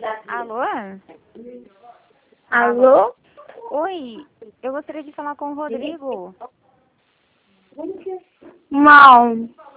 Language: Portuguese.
Alô? Alô? Oi, eu gostaria de falar com o Rodrigo. Não.